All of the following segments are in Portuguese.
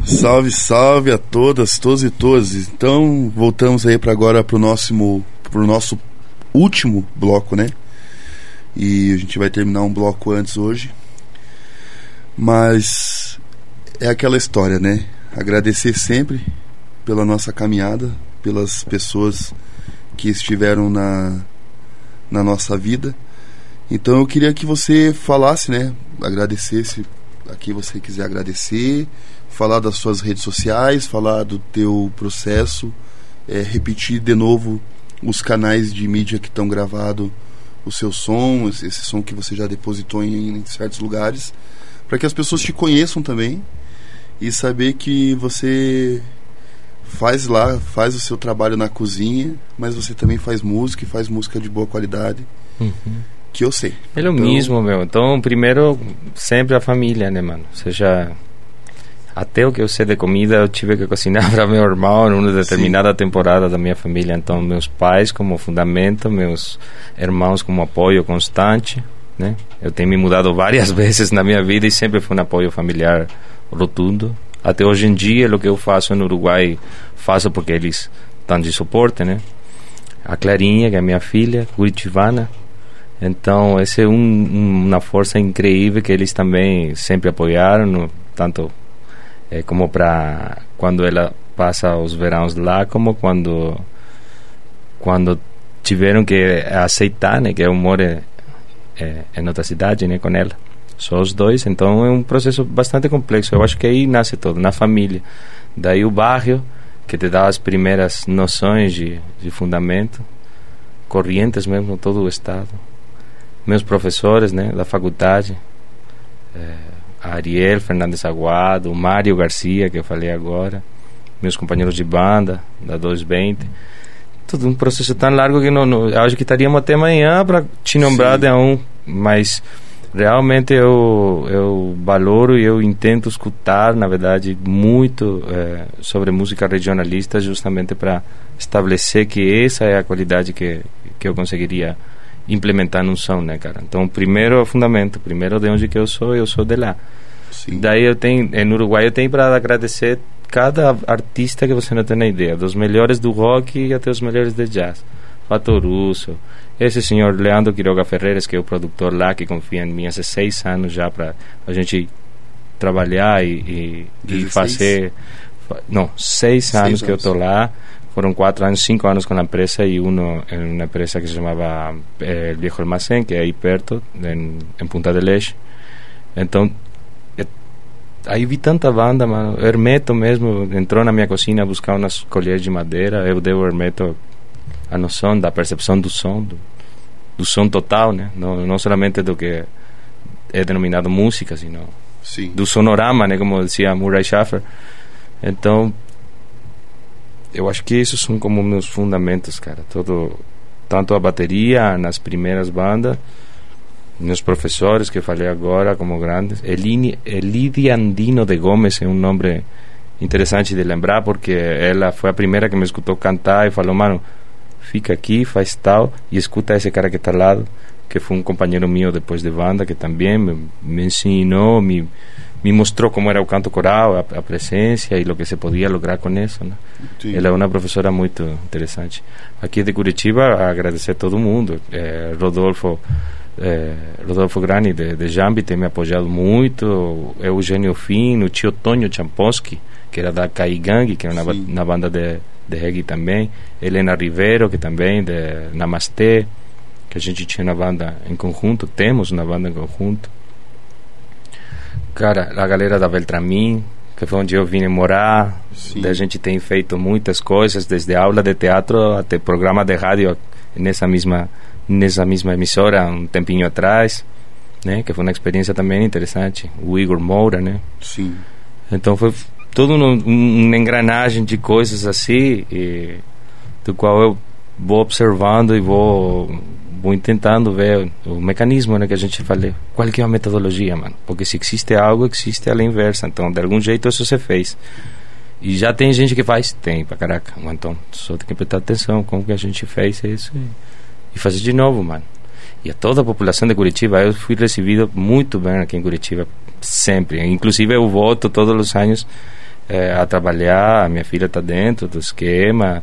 Salve, salve a todas, todos e todas. Então, voltamos aí para agora pro nosso último bloco, né? E a gente vai terminar um bloco antes hoje. Mas é aquela história, né? Agradecer sempre pela nossa caminhada, pelas pessoas que estiveram na nossa vida. Então eu queria que você falasse, né? Agradecesse a quem você quiser agradecer, falar das suas redes sociais, falar do teu processo, repetir de novo os canais de mídia que estão gravados, o seu som, esse som que você já depositou em certos lugares, para que as pessoas te conheçam também e saber que você faz o seu trabalho na cozinha, mas você também faz música e faz música de boa qualidade. Que eu sei. É o mesmo, meu. Então, primeiro, sempre a família, né, mano? Ou seja, até o que eu sei de comida, eu tive que cozinhar para meu irmão numa determinada temporada da minha família. Então, meus pais como fundamento, meus irmãos como apoio constante, né? Eu tenho me mudado várias vezes na minha vida e sempre foi um apoio familiar rotundo. Até hoje em dia, o que eu faço no Uruguai, faço porque eles estão de suporte, né? A Clarinha, que é minha filha, curitibana. Então, essa é uma força incrível que eles também sempre apoiaram, tanto como para quando ela passa os verões lá, como quando tiveram que aceitar, né, que eu moro em outra cidade, né, com ela. Só os dois, então é um processo bastante complexo. Eu acho que aí nasce todo, na família. Daí o bairro, que te dá as primeiras noções de fundamento, correntes mesmo, todo o estado. Meus professores, né, da faculdade, a Ariel Fernandes Aguado, o Mário Garcia, que eu falei agora, meus companheiros de banda, da 220. Tudo um processo tão largo que não acho que estaríamos até amanhã para te nombrar de um, mas realmente eu valoro e eu tento escutar, na verdade, muito sobre música regionalista, justamente para estabelecer que essa é a qualidade que eu conseguiria implementar num som, né, cara? Então, primeiro é o fundamento, primeiro de onde que eu sou de lá. Sim. Daí eu tenho, no Uruguai eu tenho para agradecer cada artista que você não tem ideia, dos melhores do rock até os melhores de jazz. Fato Russo, esse senhor Leandro Quiroga Ferreira, que é o produtor lá, que confia em mim há 6 anos já para a gente trabalhar e fazer... Não, 6 anos que eu estou lá. Foram 4 anos, 5 anos com a empresa e um em uma empresa que se chamava El Viejo Almacén, que é aí perto, em Punta del Este. Então, aí vi tanta banda, mano. Hermeto mesmo entrou na minha cozinha a buscar umas colheres de madeira. Eu dei ao Hermeto a noção da percepção do som, do som total, né? Não somente do que é denominado música, sino do sonorama, né? Como dizia Murray Schafer. Então, eu acho que esses são como meus fundamentos, cara. Tanto a bateria nas primeiras bandas, meus professores que falei agora como grandes. Elidia Andino de Gomes é um nome interessante de lembrar, porque ela foi a primeira que me escutou cantar e falou: mano, fica aqui, faz tal e escuta esse cara que está ao lado, que foi um companheiro meu depois de banda, que também me ensinou, me mostrou como era o canto coral, a presença e o que se podia lograr com isso, né? Ela é uma professora muito interessante. Aqui de Curitiba, agradecer a todo mundo. Rodolfo Grani de Jambi tem me apoiado muito, Eugênio Fino, o tio Tonio Champoski, que era da Caigang, que era uma banda de reggae também, Helena Rivero, que também de Namastê, que a gente tinha uma banda em conjunto, temos uma banda em conjunto. Cara, a galera da Beltramin, que foi onde eu vim morar. A gente tem feito muitas coisas, desde aula de teatro até programa de rádio nessa mesma emissora um tempinho atrás, né? Que foi uma experiência também interessante. O Igor Moura, né? Sim. Então foi toda uma engrenagem de coisas assim, do qual eu vou observando e vou tentando ver o mecanismo, né, que a gente falou. Qual que é a metodologia, mano? Porque se existe algo, existe a inversa. Então, de algum jeito, isso se fez. E já tem gente que faz? Tem, pra caraca. Então, só tem que prestar atenção como que a gente fez isso e fazer de novo, mano. E a toda a população de Curitiba, eu fui recebido muito bem aqui em Curitiba, sempre. Inclusive, eu volto todos os anos a trabalhar. Minha filha está dentro do esquema,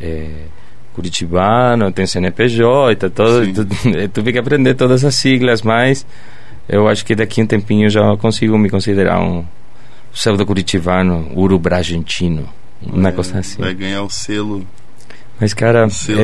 curitibano, tem CNPJ, tive que aprender todas as siglas, mas eu acho que daqui a um tempinho eu já consigo me considerar um pseudo-curitibano, urubragentino, uma coisa assim. Vai ganhar o selo. Mas, cara,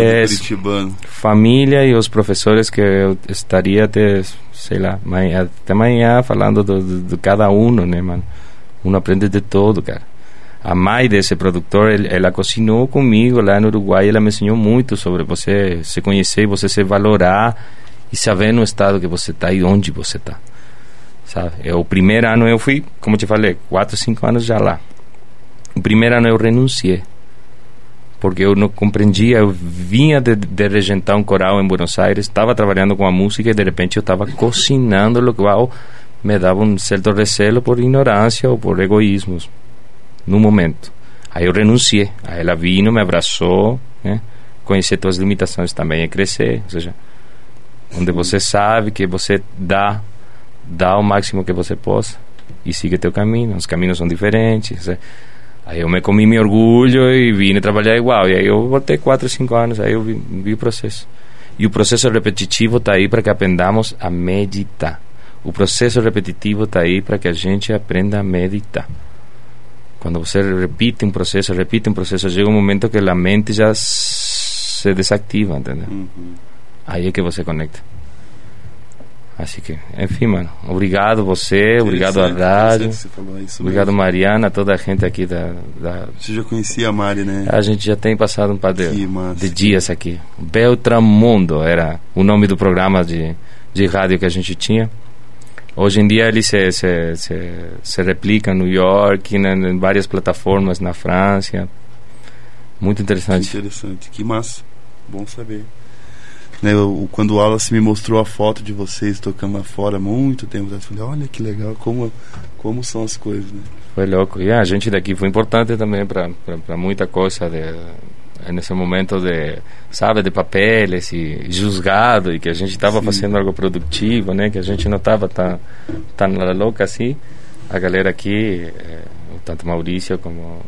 família e os professores que eu estaria até, sei lá, até amanhã falando de cada um, né, mano? Uno aprende de todo, cara. A mãe desse produtor, ela cozinhou comigo lá no Uruguai, ela me ensinou muito sobre você se conhecer, você se valorar e saber no estado que você está e onde você está, sabe? O primeiro ano eu fui, como te falei, 4, 5 anos já lá. O primeiro ano eu renunciei, porque eu não compreendia. Eu vinha de regentar um coral em Buenos Aires, estava trabalhando com a música e de repente eu estava cozinhando, lo qual me dava um certo recelo por ignorância ou por egoísmos no momento. Aí eu renunciei, aí ela vino, me abraçou, né? Conhecer tuas limitações também é crescer, ou seja, onde você sabe que você dá o máximo que você possa e siga teu caminho. Os caminhos são diferentes, né? Aí eu me comi meu orgulho e vim trabalhar igual. E aí eu voltei 4, 5 anos. Aí eu vi o processo. E o processo repetitivo está aí para que aprendamos a meditar. O processo repetitivo está aí para que a gente aprenda a meditar. Quando você repite um processo, chega um momento que a mente já se desativa, entendeu? Aí é que você conecta. Assim que, enfim, mano, obrigado você, obrigado à rádio, obrigado mesmo. Mariana, toda a gente aqui Você já conhecia a Mari, né? A gente já tem passado um par de dias aqui. Beltramundo era o nome do programa de rádio que a gente tinha. Hoje em dia ele se replica em New York, em várias plataformas na França. Muito interessante. Que interessante, que massa, bom saber. Né, quando o Wallace me mostrou a foto de vocês tocando lá fora muito tempo, eu falei, olha que legal, como são as coisas, né? Foi louco. E a gente daqui foi importante também para muita coisa nesse momento de papeles e julgado, e que a gente estava fazendo algo produtivo, né? Que a gente não estava tão louca assim. A galera aqui, tanto Maurício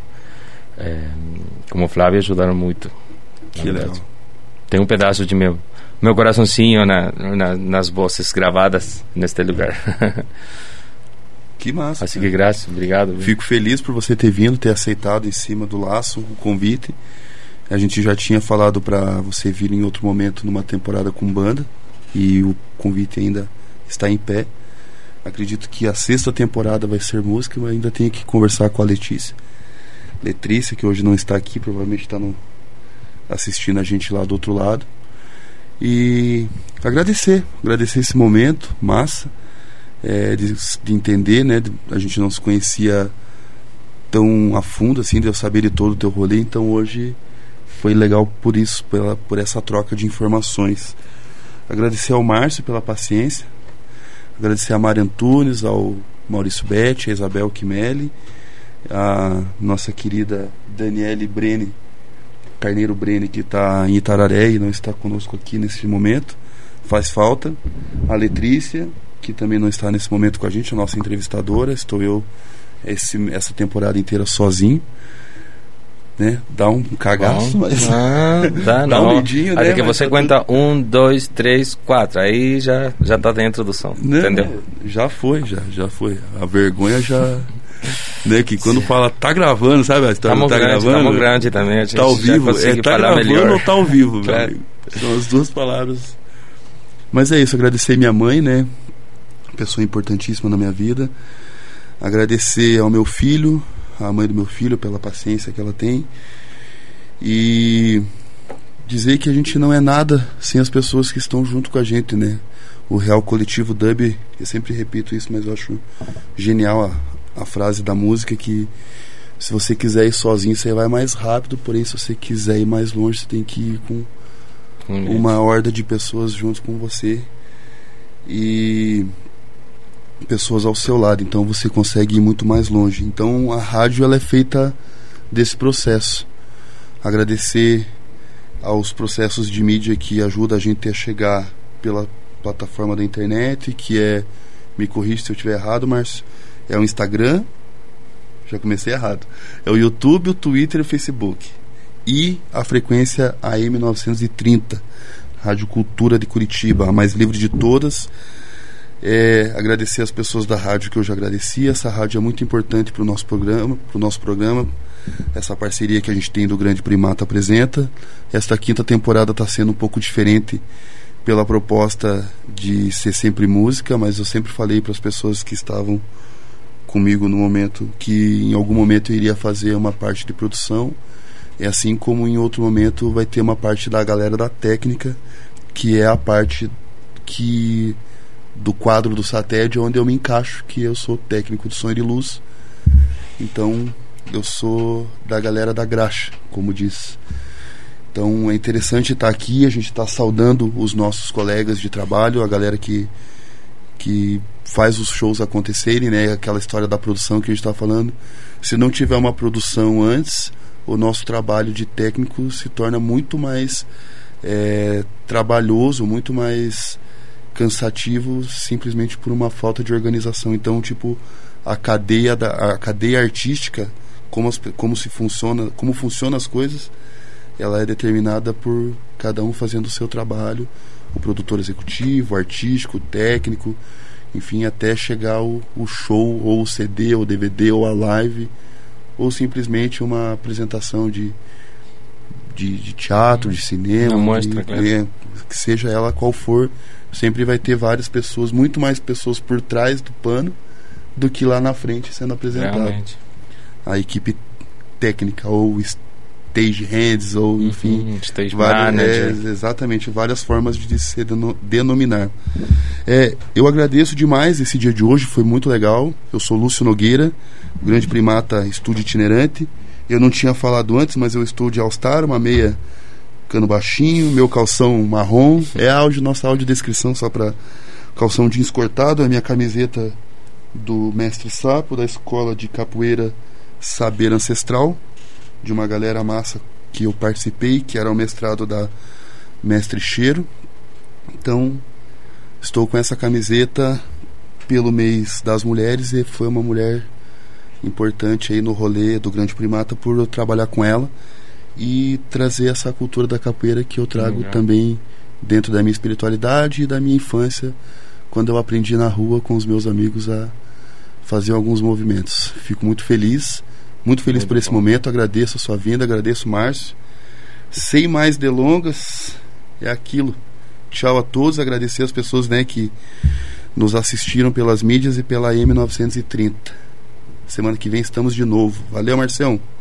como Flávio ajudaram muito. Que legal. Tem um pedaço de meu coraçãozinho nas vozes gravadas neste lugar. Que massa. Assim que graças, obrigado. Fico feliz por você ter vindo, ter aceitado em cima do laço o convite. A gente já tinha falado para você vir em outro momento numa temporada com banda, e o convite ainda está em pé. Acredito que a 6ª temporada vai ser música, mas ainda tenho que conversar com a Letrícia, que hoje não está aqui, provavelmente está assistindo a gente lá do outro lado. E agradecer esse momento massa, de entender, né? A gente não se conhecia tão a fundo assim, de eu saber de todo o teu rolê. Então hoje foi legal por isso, por essa troca de informações. Agradecer ao Márcio pela paciência, agradecer a Mari Antunes, ao Maurício Betti, a Isabel Kimelli, a nossa querida Daniele Carneiro Brene, que está em Itararé e não está conosco aqui nesse momento, faz falta. A Letrícia, que também não está nesse momento com a gente, a nossa entrevistadora. Estou eu essa temporada inteira sozinho, né? Dá um cagaço, mas dá um medinho, né? Aí que você conta 1, 2, 3, 4, aí já está dentro do som, né? Entendeu? Já foi. A vergonha já... Né, que quando fala tá gravando, sabe? A história tá gravando. Estamos grande também. A gente tá ao vivo. Tá gravando melhor. Ou tá ao vivo, claro. Meu amigo. São as duas palavras. Mas é isso, agradecer minha mãe, né? Pessoa importantíssima na minha vida. Agradecer ao meu filho, à mãe do meu filho, pela paciência que ela tem. E dizer que a gente não é nada sem as pessoas que estão junto com a gente, né? O Real Coletivo Dub, eu sempre repito isso, mas eu acho genial a frase da música, que se você quiser ir sozinho você vai mais rápido, porém se você quiser ir mais longe você tem que ir com uma horda de pessoas junto com você e pessoas ao seu lado, então você consegue ir muito mais longe. Então a rádio, ela é feita desse processo. Agradecer aos processos de mídia que ajudam a gente a chegar pela plataforma da internet, que me corrija se eu estiver errado, Márcio, é o Instagram, já comecei errado. É o YouTube, o Twitter e o Facebook. E a frequência AM 930, Rádio Cultura de Curitiba, a mais livre de todas. Agradecer as pessoas da rádio que eu já agradeci. Essa rádio é muito importante para o nosso programa, essa parceria que a gente tem do Grande Primata Apresenta. Esta 5ª temporada está sendo um pouco diferente pela proposta de ser sempre música, mas eu sempre falei para as pessoas que estavam comigo no momento que em algum momento eu iria fazer uma parte de produção, assim como em outro momento vai ter uma parte da galera da técnica, que é a parte do quadro do Sated, onde eu me encaixo, que eu sou técnico de som e de luz. Então eu sou da galera da graxa, como diz. Então é interessante estar aqui, a gente está saudando os nossos colegas de trabalho, a galera que faz os shows acontecerem, né? Aquela história da produção que a gente está falando. Se não tiver uma produção antes, o nosso trabalho de técnico se torna muito mais trabalhoso, muito mais cansativo, simplesmente por uma falta de organização. Então, tipo, a cadeia artística, como funciona as coisas, ela é determinada por cada um fazendo o seu trabalho, o produtor executivo, o artístico, o técnico, enfim, até chegar o show, ou o CD, ou o DVD, ou a live, ou simplesmente uma apresentação de teatro, de cinema, mostra, claro. Que seja ela qual for, sempre vai ter várias pessoas, muito mais pessoas por trás do pano do que lá na frente sendo apresentado. Realmente. A equipe técnica, ou stage hands, ou enfim, stage manager. Exatamente, várias formas de se denominar. Eu agradeço demais esse dia de hoje, foi muito legal. Eu sou Lúcio Nogueira, Grande Primata Estúdio Itinerante. Eu não tinha falado antes, mas eu estou de All-Star, uma meia cano baixinho, meu calção marrom. Nossa audiodescrição só para calção jeans cortado, a minha camiseta do Mestre Sapo, da Escola de Capoeira Saber Ancestral, de uma galera massa que eu participei, que era o mestrado da Mestre Cheiro. Então, estou com essa camiseta pelo mês das mulheres, e foi uma mulher importante aí no rolê do Grande Primata por eu trabalhar com ela e trazer essa cultura da capoeira que eu trago também dentro da minha espiritualidade e da minha infância, quando eu aprendi na rua com os meus amigos a fazer alguns movimentos. Fico muito feliz por esse momento. Agradeço a sua vinda, agradeço o Márcio. Sem mais delongas, é aquilo. Tchau a todos, agradecer as pessoas, né, que nos assistiram pelas mídias e pela M930. Semana que vem estamos de novo. Valeu, Marcião.